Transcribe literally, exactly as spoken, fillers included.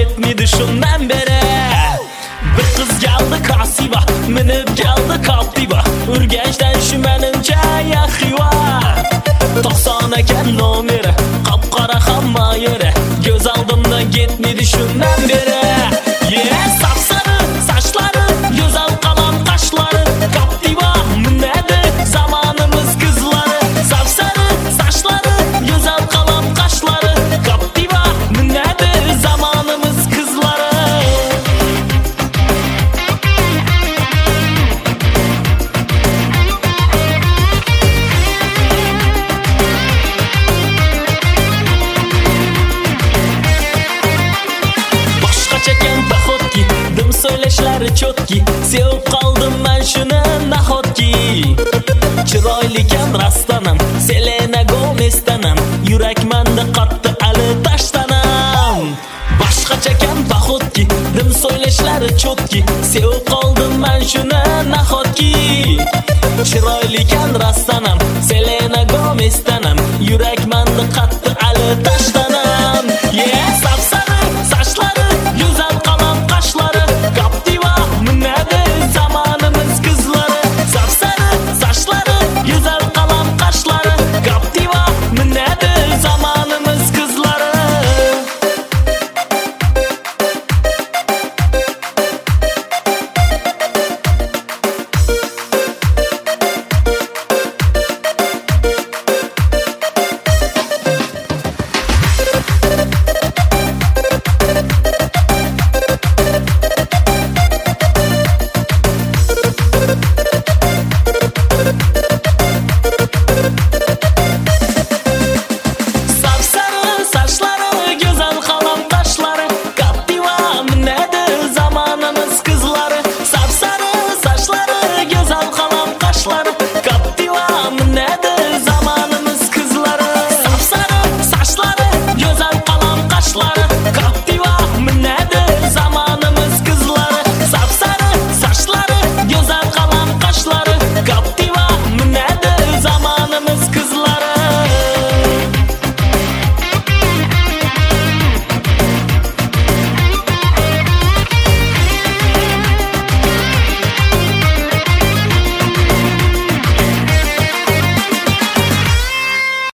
ketmedi shundan beri. Bir qiz keldi krasiva, minib keldi Captiva. Urganchdan shu menimcha yaxiva. to'qson ekan nomeri, qop-qora hamma yeri. Göz oldimda ketmedi shundan beri. Yeah, sapsarı saçları, güzel kalan kaşları. Captiva minadi zamanımız kızları. Sapsarı saçları, güzel kalan kaşları. Captiva minadi zamanımız kızları. Çeken bahotki, dim söyleşlari çotki. Sevib qoldim men shuni nahotki. Chiroylikan rastanam, Selena Gomezdanam. Yurak menda qatdi ali tashtanam. Boshqa çeken bahotki, dim söyleşlari çotki. Sevib qoldim men shuni nahotki. Chiroylikan rastanam, Selena Gomezdanam. Yurak menda qatdi ali tashtanam.